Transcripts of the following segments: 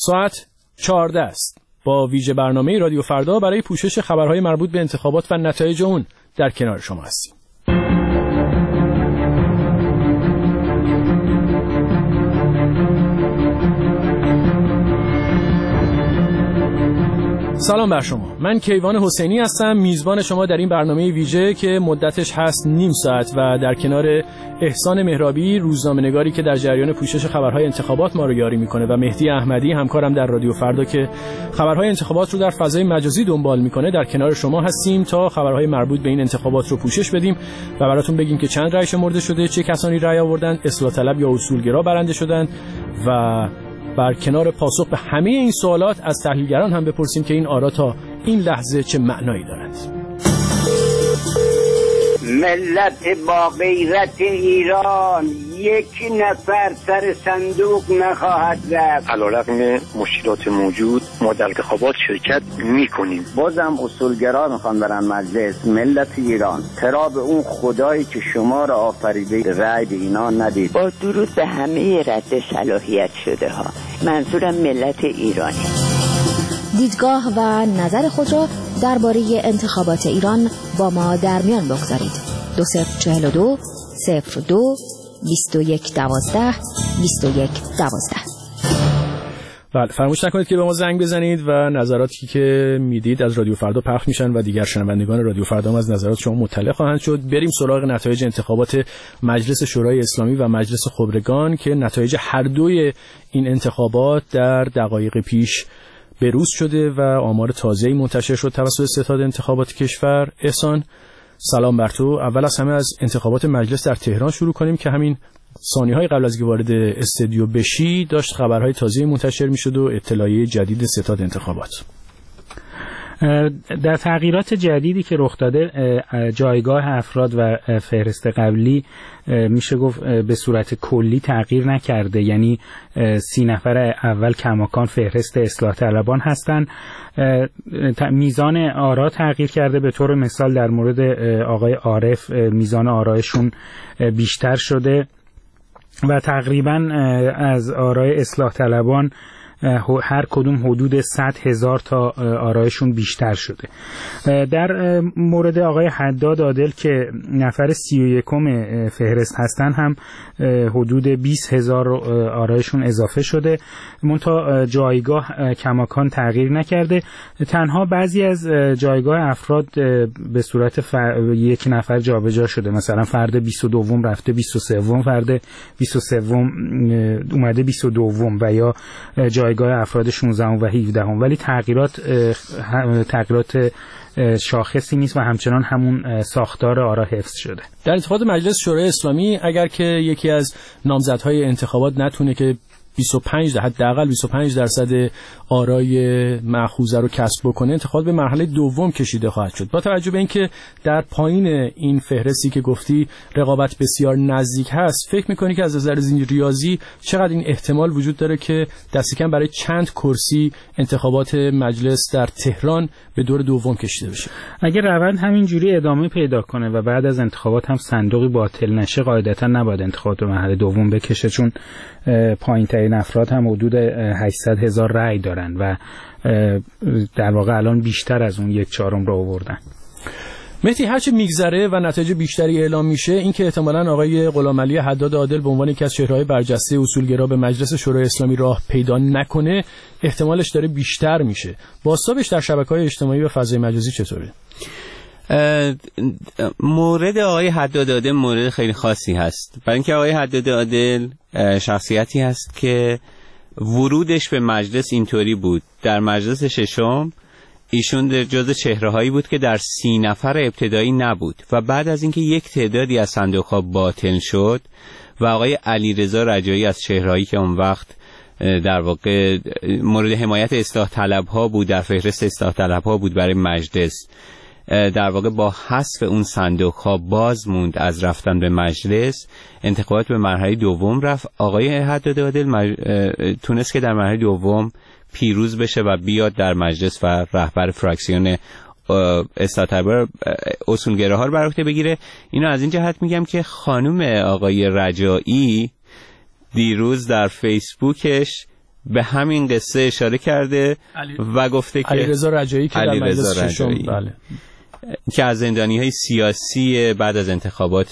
ساعت 14 است. با ویژه برنامه رادیو فردا برای پوشش خبرهای مربوط به انتخابات و نتایج اون در کنار شما هستیم. سلام بر شما. من کیوان حسینی هستم، میزبان شما در این برنامه ویژه که مدتش هست نیم ساعت و در کنار احسان مهرابی روزنامه‌نگاری که در جریان پوشش خبرهای انتخابات ما رو یاری میکنه و مهدی احمدی همکارم در رادیو فردا که خبرهای انتخابات رو در فضای مجازی دنبال میکنه در کنار شما هستیم تا خبرهای مربوط به این انتخابات رو پوشش بدیم و براتون بگیم که چند رأی شمرده شده، چه کسانی رأی آوردن، اصلاح طلب یا اصولگرا برنده شدن و بر کنار پاسخ به همه این سوالات از تحلیلگران هم بپرسیم که این آرا تا این لحظه چه معنایی دارند. ملت با غیرت ایران یک نفر سر صندوق نخواهد رفت. علیرغم مشکلات موجود ما در انتخابات شرکت میکنیم. بازم اصولگرا میخوان برن مجلس. ملت ایران ترا به اون خدایی که شما را آفریده رأی به اینا ندید. با درود به همه رد صلاحیت شده ها، منظورم ملت ایرانی. دیدگاه و نظر خود را درباره انتخابات ایران با ما در میان بگذارید. 2042 02 21 12 21 12. بله، فراموش نکنید که به ما زنگ بزنید و نظراتی که میدید از رادیو فردا پخش میشن و دیگر شنوندگان رادیو فردا هم از نظرات شما مطلع خواهند شد. بریم سراغ نتایج انتخابات مجلس شورای اسلامی و مجلس خبرگان که نتایج هر دوی این انتخابات در دقایق پیش بروز شده و آمار تازه‌ای منتشر شد توسط ستاد انتخابات کشور. احسان، سلام بر تو. اول از همه از انتخابات مجلس در تهران شروع کنیم که همین ثانیه‌های قبل از اینکه وارد استودیو بشی داشت خبرهای تازه‌ای منتشر می‌شد و اطلاعیه جدید ستاد انتخابات. در تغییرات جدیدی که رخ داده جایگاه افراد و فهرست قبلی میشه گفت به صورت کلی تغییر نکرده، یعنی 30 نفر اول کماکان فهرست اصلاح طلبان هستن. میزان آرا تغییر کرده، به طور مثال در مورد آقای عارف میزان آرایشون بیشتر شده و تقریبا از آرای اصلاح طلبان هر کدوم حدود 100,000 تا آرایشون بیشتر شده. در مورد آقای حداد عادل که نفر 31 فهرست هستن هم حدود 20,000 آرایشون اضافه شده، منتها جایگاه کماکان تغییر نکرده. تنها بعضی از جایگاه افراد به صورت یک نفر جابجا شده، مثلا فرد 22 رفته 23، فرد 23 اومده 22 و یا جایگاه افراد 16 و 17، ولی تغییرات شاخصی نیست و همچنان همون ساختار آرا حفظ شده. در انتخابات مجلس شورای اسلامی اگر که یکی از نامزدهای انتخابات نتونه که 25 حداقل 25% آرای مأخوذه رو کسب بکنه، انتخابات به مرحله دوم کشیده خواهد شد. با توجه به اینکه در پایین این فهرستی که گفتی رقابت بسیار نزدیک هست، فکر می‌کنی که از نظر ریاضی چقدر این احتمال وجود داره که دست کم برای چند کرسی انتخابات مجلس در تهران به دور دوم کشیده بشه؟ اگر روند همینجوری ادامه پیدا کنه و بعد از انتخابات هم صندوقی باطل نشه، قاعدتاً نباید انتخابات به مرحله دوم بکشه، چون پایین‌ترین افراد هم حدود 800,000 رأی دارن و در واقع الان بیشتر از اون 1/4 رو آوردن. مهدی، هرچه میگذره و نتایج بیشتری اعلام میشه، این که احتمالاً آقای غلامعلی حداد عادل به عنوان یکی از چهره‌های برجسته اصولگرا به مجلس شورای اسلامی راه پیدا نکنه، احتمالش داره بیشتر میشه. بازتابش در شبکه‌های اجتماعی و فضای مجازی چطوره؟ مورد آقای حداد عادل مورد خیلی خاصی هست، برای اینکه آقای حداد عادل شخصیتی هست که ورودش به مجلس اینطوری بود. در مجلس ششم ایشون جز چهره‌هایی بود که در 30 نفر ابتدایی نبود و بعد از اینکه یک تعدادی از صندوق‌ها باطل شد و آقای علیرضا رجایی از چهره‌هایی که اون وقت در واقع مورد حمایت اصلاح طلب‌ها بود، در فهرست اصلاح طلب‌ها بود برای مجلس، در واقع با حذف اون صندوق‌ها باز موند از رفتن به مجلس. انتخابات به مرحله دوم رفت. آقای حداد عادل تونست که در مرحله دوم پیروز بشه و بیاد در مجلس و رهبر فراکسیون اصلاح طلب‌ها اصولگراها رو بر عهده بگیره. اینو از این جهت میگم که خانم آقای رجایی دیروز در فیسبوکش به همین قصه اشاره کرده و گفته که علیرضا رجایی که در مجلس ششم که از زندانی‌های سیاسی بعد از انتخابات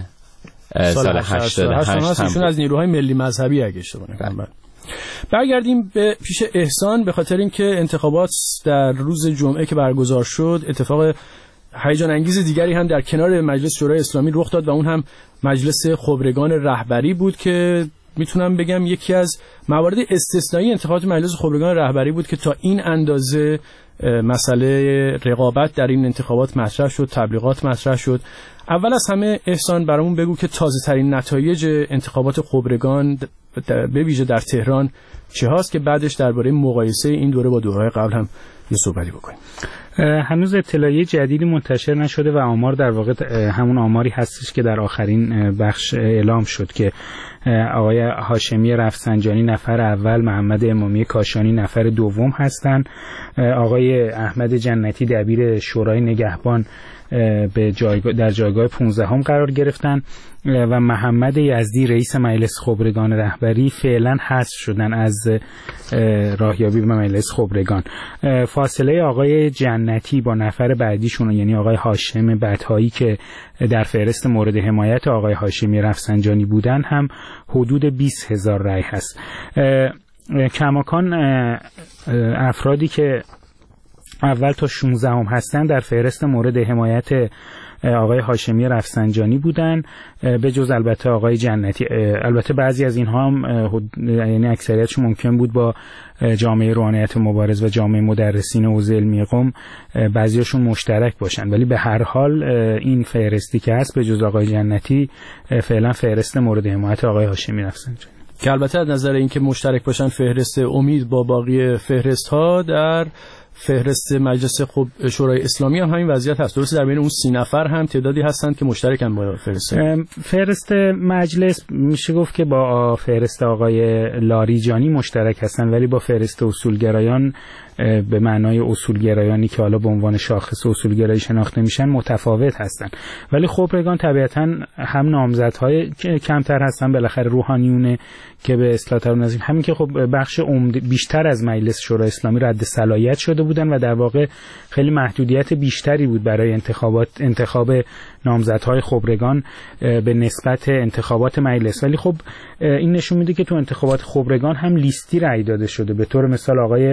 سال 88 ایشون از نیروهای ملی مذهبی اگه اشتباه نکنم. برگردیم به پیش احسان، به خاطر اینکه انتخابات در روز جمعه که برگزار شد اتفاق هیجان انگیز دیگری هم در کنار مجلس شورای اسلامی رخ داد و اون هم مجلس خبرگان رهبری بود که میتونم بگم یکی از موارد استثنایی انتخابات مجلس خبرگان رهبری بود که تا این اندازه مسئله رقابت در این انتخابات مطرح شد، تبلیغات مطرح شد. اول از همه احسان برامون بگو که تازه ترین نتایج انتخابات خبرگان به ویژه در تهران چه هاست که بعدش درباره مقایسه این دوره با دوره‌های قبل هم یه صحبتی بکنیم. هنوز اطلاعیه جدیدی منتشر نشده و آمار در واقع همون آماری هستش که در آخرین بخش اعلام شد که آقای هاشمی رفسنجانی نفر اول، محمد امامی کاشانی نفر دوم هستند. آقای احمد جنتی دبیر شورای نگهبان در جایگاه 15 قرار گرفتن و محمد یزدی رئیس مجلس خبرگان رهبری فعلا حذف شدن از راهیابی به مجلس خبرگان. فاصله آقای جنتی با نفر بعدیشون یعنی آقای هاشم بطحایی که در فهرست مورد حمایت آقای هاشمی رفسنجانی بودن هم حدود 20,000 رای هست. کماکان افرادی که اول تا 16 هستن در فهرست مورد حمایت آقای هاشمی رفسنجانی بودن، به جز البته آقای جنتی. البته بعضی از اینها هم یعنی اکثریتش ممکن بود با جامعه روحانیت مبارز و جامعه مدرسین حوزه علمی قم بعضیاشون مشترک باشن، ولی به هر حال این فهرستی که هست به جز آقای جنتی فعلا فهرست مورد حمایت آقای هاشمی رفسنجانی که البته از نظر اینکه مشترک باشن فهرست امید با باقی فهرست ها در فهرست مجلس شورای اسلامی هم همین وضعیت هست. درسته در بین اون 30 نفر هم تعدادی هستند که مشترکن با فهرست مجلس میشه گفت که با فهرست آقای لاریجانی مشترک هستن، ولی با فهرست اصولگرایان به معنای اصولگرایانی که حالا به عنوان شاخص اصولگرایی شناخته میشن متفاوت هستن. ولی خبرگان طبیعتاً هم نامزدهای کمتر هستن، بالاخره روحانیونه که به اصلاح طلب نزدیک، همین که خب بخش بیشتر از مجلس شورای اسلامی رد صلاحیت شده بودن و در واقع خیلی محدودیت بیشتری بود برای انتخاب نامزدهای خبرگان به نسبت انتخابات مجلس. ولی خب این نشون میده که تو انتخابات خبرگان هم لیستی رأی داده شده. به طور مثال آقای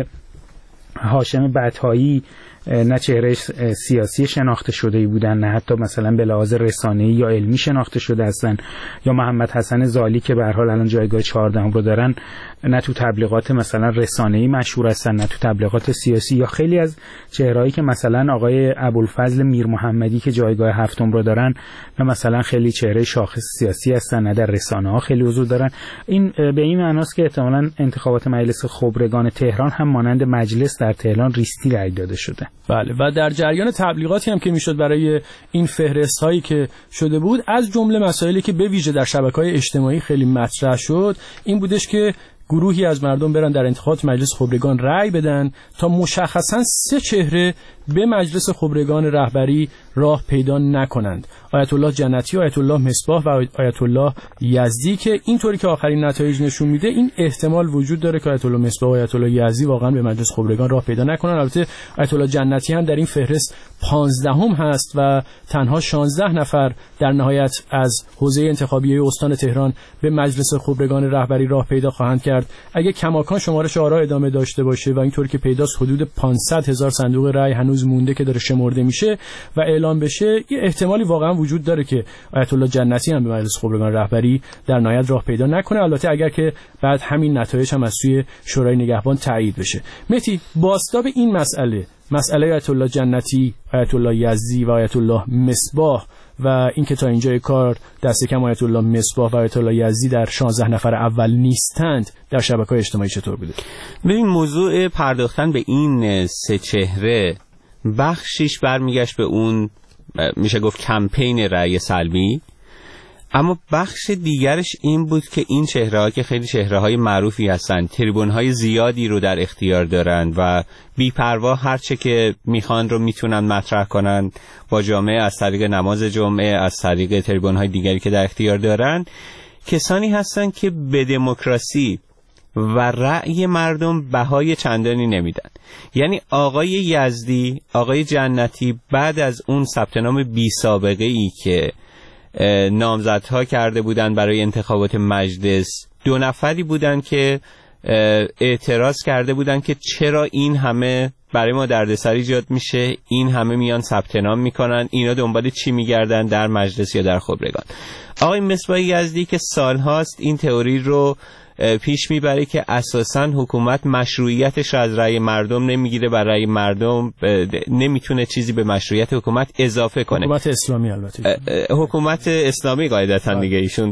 هاشم بطحایی نه چهره سیاسی شناخته شده‌ای بودن، نه حتی مثلا به لحاظ رسانه‌ای یا علمی شناخته شده هستن، یا محمد حسن زالی که به هر حال الان جایگاه 14 رو دارن نه تو تبلیغات مثلا رسانه‌ای مشهور هستن نه تو تبلیغات سیاسی، یا خیلی از چهرهایی که مثلا آقای ابوالفضل میر محمدی که جایگاه 7 رو دارن نه مثلا خیلی چهره شاخص سیاسی هستن نه در رسانه‌ها خیلی حضور دارن. این به این معناست که احتمالاً انتخابات مجلس خبرگان تهران هم مانند مجلس در تهران ریستی رأی داده شده. بله، و در جریان تبلیغاتی هم که میشد برای این فهرست هایی که شده بود، از جمله مسائلی که به ویژه در شبکه‌های اجتماعی خیلی مطرح شد این بودش که گروهی از مردم برن در انتخابات مجلس خبرگان رأی بدن تا مشخصاً 3 چهره به مجلس خبرگان رهبری راه پیدا نکنند: آیت الله جنتی، آیت الله مصباح و آیت الله یزدی، که اینطوری که آخرین نتایج نشون میده این احتمال وجود داره که آیت الله مصباح و آیت الله یزدی واقعا به مجلس خبرگان راه پیدا نکنن. البته آیت الله جنتی هم در این فهرست 15 هست و تنها 16 نفر در نهایت از حوزه انتخابی استان تهران به مجلس خبرگان رهبری راه پیدا خواهند کرد. اگه کماکان شمارش آرا ادامه داشته باشه و اینطوری که پیداست حدود 500,000 صندوق رای هنوز مونده که داره شمرده میشه و اعلام بشه، یه احتمالی واقعا وجود داره که آیت الله جنتی هم به مجلس خبرگان رهبری در نهایت راه پیدا نکنه، البته اگر که بعد همین نتایج هم از سوی شورای نگهبان تایید بشه. مهدی، بازتاب این مسئله آیت الله جنتی، آیت الله یزدی و آیت الله مصباح و اینکه تا اینجای کار دست کم آیت الله مصباح و آیت الله یزدی در 16 نفر اول نیستند، در شبکه‌های اجتماعی چطور بوده؟ ببین، موضوع پرداختن به این 3 چهره بخشیش برمیگشت به اون میشه گفت کمپین رأی سلبی، اما بخش دیگرش این بود که این چهره‌ها که خیلی چهره‌های معروفی هستن، تریبون‌های زیادی رو در اختیار دارن و بی‌پروا هر چه که میخوان رو میتونن مطرح کنن با جامعه، از طریق نماز جمعه، از طریق تریبون‌های دیگری که در اختیار دارن. کسانی هستن که به دموکراسی و رأی مردم بهای چندانی نمیدن. یعنی آقای یزدی، آقای جنتی بعد از اون ثبت نام بی سابقه ای که نامزدها کرده بودن برای انتخابات مجلس، 2 نفری بودن که اعتراض کرده بودن که چرا این همه برای ما دردسر ایجاد میشه، این همه میان ثبت نام میکنن، اینا دنبال چی میگردن در مجلس یا در خبرگان. آقای مصباح یزدی که سالهاست این تئوری رو پیش میبره که اساساً حکومت مشروعیتش رو از رأی مردم نمیگیره، برای مردم نمیتونه چیزی به مشروعیت حکومت اضافه کنه. حکومت اسلامی البته، حکومت اسلامی قاعدتاً دیگه ایشون.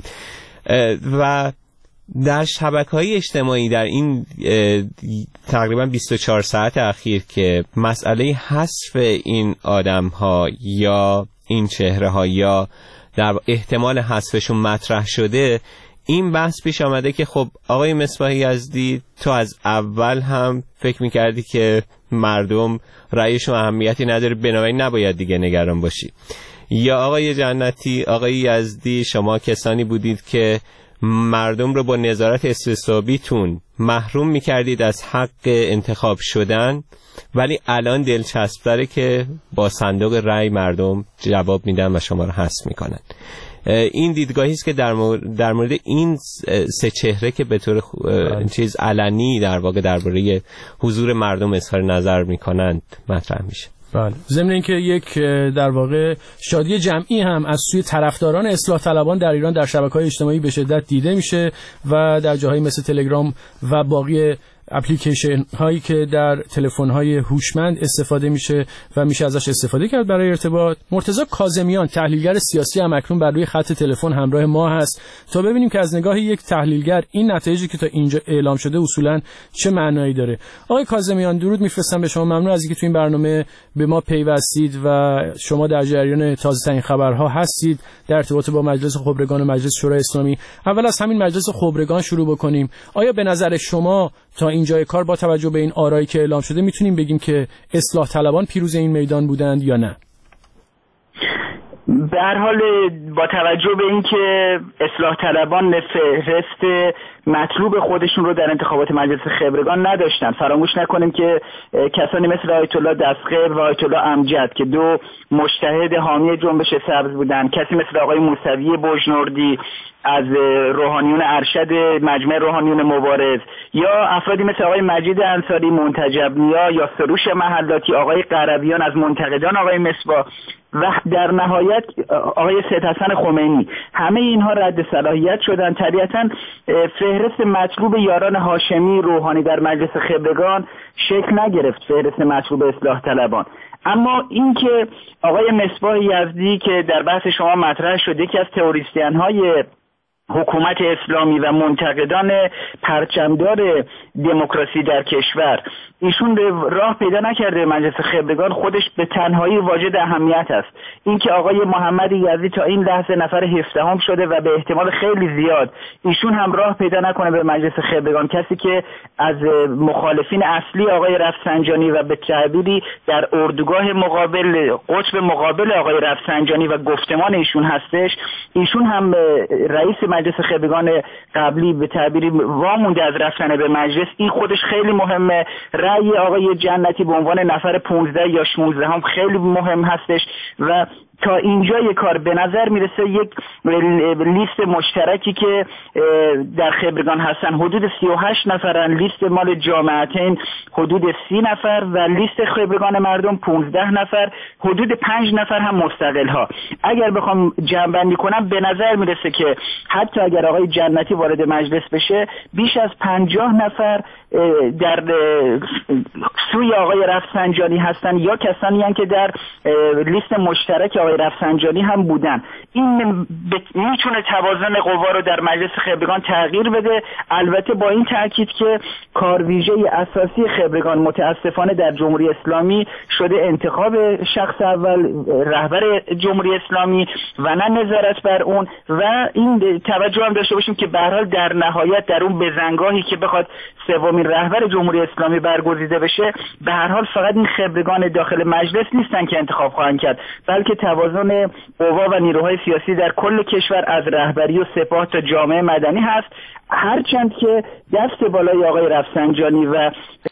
و در شبکه‌های اجتماعی در این تقریباً 24 ساعت اخیر که مسئله حذف این آدم‌ها یا این چهره‌ها یا در احتمال حذفشون مطرح شده، این بحث پیش آمده که خب آقای مصباح یزدی تو از اول هم فکر می‌کردی که مردم رأیشون اهمیتی نداره، بنابراین نباید دیگه نگران باشی. یا آقای جنتی، آقای یزدی، شما کسانی بودید که مردم رو با نظارت استصوابیتون محروم میکردید از حق انتخاب شدن، ولی الان دلچسب داره که با صندوق رأی مردم جواب میدن و شما رو حذف میکنن. این دیدگاهی است که در مورد این 3 چهره که به طور چیز علنی در واقع درباره حضور مردم اظهار نظر میکنند مطرح میشه. بله. ضمن اینکه یک در واقع شادی جمعی هم از سوی طرفداران اصلاح طلبان در ایران در شبکه‌های اجتماعی به شدت دیده میشه و در جاهایی مثل تلگرام و باقی اپلیکیشن هایی که در تلفن های هوشمند استفاده میشه و میشه ازش استفاده کرد برای ارتباط. مرتضی کاظمیان تحلیلگر سیاسی هم اکنون بر روی خط تلفن همراه ما هست تا ببینیم که از نگاه یک تحلیلگر این نتایجی که تا اینجا اعلام شده اصولا چه معنایی داره. آقای کاظمیان درود میفرستم به شما، ممنون از اینکه تو این برنامه به ما پیوستید و شما در جریان تازه ترین خبرها هستید در ارتباط با مجلس خبرگان و مجلس شورای اسلامی. اول از همین مجلس خبرگان شروع بکنیم. آیا به نظر شما تا اینجای کار با توجه به این آرایی که اعلام شده میتونیم بگیم که اصلاح طلبان پیروز این میدان بودند یا نه؟ به هر حال با توجه به اینکه اصلاح طلبان فهرست مطلوب خودشون رو در انتخابات مجلس خبرگان نداشتن، فراموش نکنیم که کسانی مثل آیت الله دستقبل و آیت الله امجد که 2 مجتهد حامی جنبش سبز بودن، کسی مثل آقای موسوی بوجنوردی از روحانیون ارشد مجمع روحانیون مبارز یا افرادی مثل آقای مجید انصاری منتجب نیا یا سروش محلاتی، آقای قربیان از منتقدان آقای مصباح و در نهایت آقای سید حسن خمینی، همه اینها رد صلاحیت شدن. طبیعتاً فهرست مطلوب یاران هاشمی روحانی در مجلس خبرگان شکل نگرفت، فهرست مطلوب اصلاح طلبان. اما اینکه آقای مصباح یزدی که در بحث شما مطرح شد یکی از تئوریسین‌های حکومت اسلامی و منتقدان پرچمدار دموکراسی در کشور، ایشون به راه پیدا نکرده مجلس خبرگان خودش به تنهایی واجد اهمیت است. اینکه آقای محمد یزدی تا این لحظه نفر 17ام شده و به احتمال خیلی زیاد ایشون هم راه پیدا نکنه به مجلس خبرگان، کسی که از مخالفین اصلی آقای رفسنجانی و به تعبیری در اردوگاه مقابل قطب مقابل آقای رفسنجانی و گفتمان ایشون هستش، ایشون هم رئیس مجلس خبرگان قبلی به تعبیری وامونده از رفتن به مجلس. این خودش خیلی مهمه. رأی آقای جنتی به عنوان نفر 15 یا 16 هم خیلی مهم هستش و تا اینجای کار به نظر میرسه یک لیست مشترکی که در خبرگان هستن حدود 38 نفرن، لیست مال جامعتین حدود 30 نفر و لیست خبرگان مردم 15 نفر، حدود 5 نفر هم مستقل ها. اگر بخوام جمع‌بندی کنم به نظر میرسه که حتی اگر آقای جنتی وارد مجلس بشه بیش از 50 نفر در سوی آقای رفسنجانی هستن یا کسانی هستند که در لیست مشترک آقای رفسنجانی هم بودن. این میتونه توازن قوا رو در مجلس خبرگان تغییر بده، البته با این تاکید که کارویژه اساسی خبرگان متاسفانه در جمهوری اسلامی شده انتخاب شخص شخص اول رهبر جمهوری اسلامی و نه نظارت بر اون. و این توجه هم داشته باشیم که به هر حال در نهایت در اون بزنگاهی که بخواد سومین رهبر جمهوری اسلامی برگزیده بشه، به هر حال فقط این خبرگان داخل مجلس نیستن که انتخاب خواهند کرد، بلکه توازن قوا و نیروهای سیاسی در کل کشور از رهبری و سپاه تا جامعه مدنی هست. هرچند که دست بالای آقای رفسنجانی و